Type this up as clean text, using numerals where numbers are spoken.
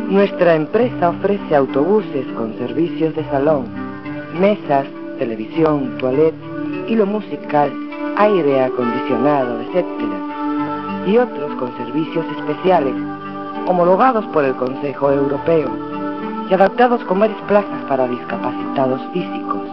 Nuestra empresa ofrece autobuses con servicios de salón, mesas, televisión, toilette, hilo musical, aire acondicionado, etc. Y otros con servicios especiales, homologados por el Consejo Europeo y adaptados con varias plazas para discapacitados físicos.